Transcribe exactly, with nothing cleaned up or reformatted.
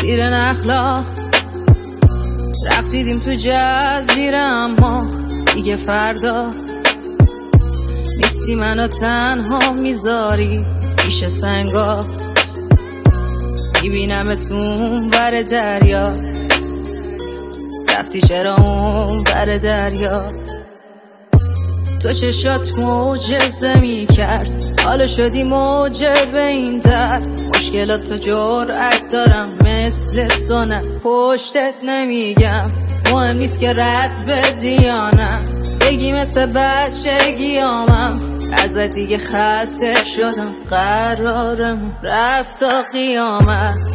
زیر نخلا رقصیدیم تو جزیره، اما دیگه فردا نیستی، منو تنها میذاری پیش سنگا. میبینمتون بر دریا، رفتی چرا اون بر دریا؟ تو چشات معجزه میکرد، حالا شدی موجب این درد. مشکلات تو جرأت دارم مثل تو نه پشتت نمیگم. مهم نیست که رد بدی یا نه، بگی مثل بچگیامم. ازت دیگه خسته شدم، قرارم رفت تا قیامت.